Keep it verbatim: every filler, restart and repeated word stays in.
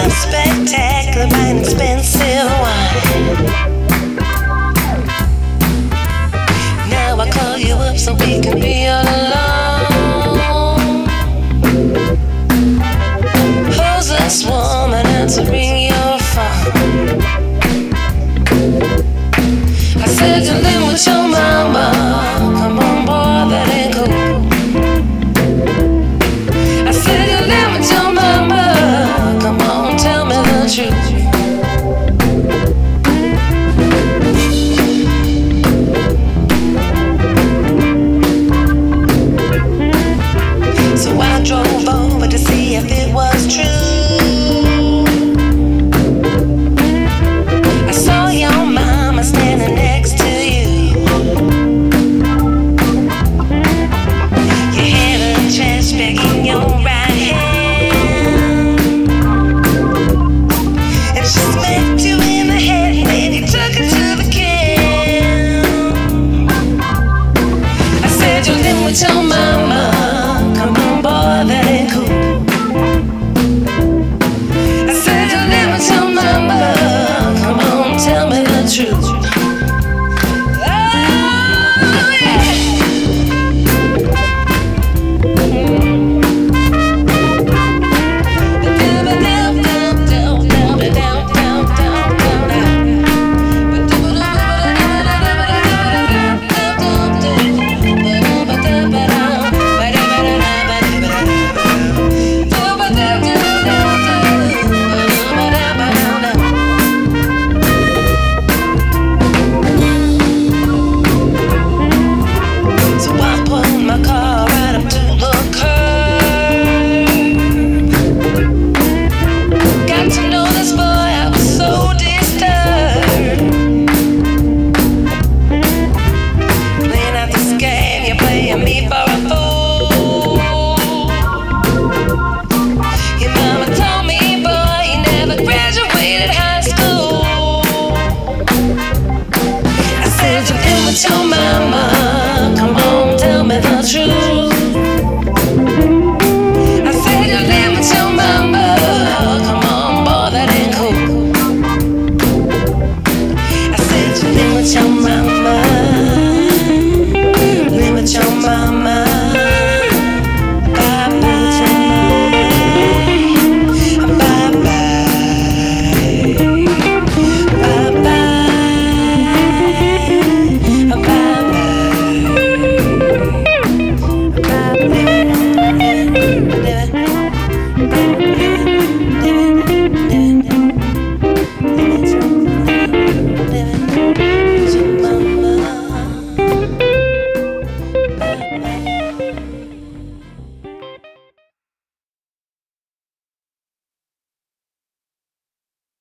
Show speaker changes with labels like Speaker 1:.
Speaker 1: Spectacular, buying expensive wine. Now I call you up so we can be all alone. Who's this woman answering your phone? I said you live with your mama. Come on, boy, that ain't cool. I said you live with your mama. Come on, tell me the truth.